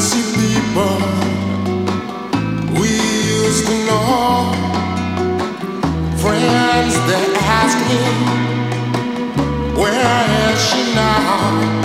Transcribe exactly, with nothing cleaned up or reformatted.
see people we used to know, friends that ask me, where is she now?